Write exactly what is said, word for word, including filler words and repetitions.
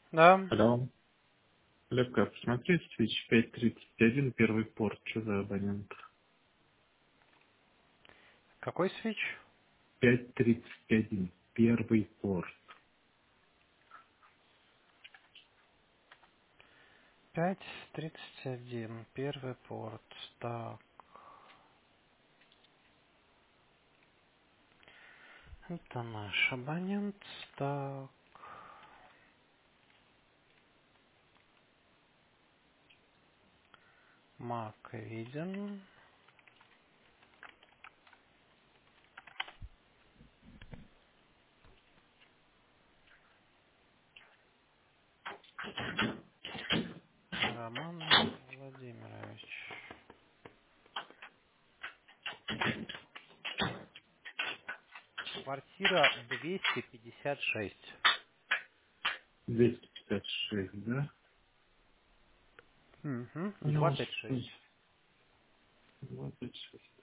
Да. Алло. Лепка, посмотри, свич пять тридцать один, первый порт, что за абонент? Какой свич? пять тридцать один, первый порт. Пять тридцать один. Первый порт. Так. Это наш абонент. Так. Мак виден. Роман Владимирович. Квартира двести пятьдесят шесть. двести пятьдесят шесть, да? Угу. У него двадцать шесть. двадцать шесть.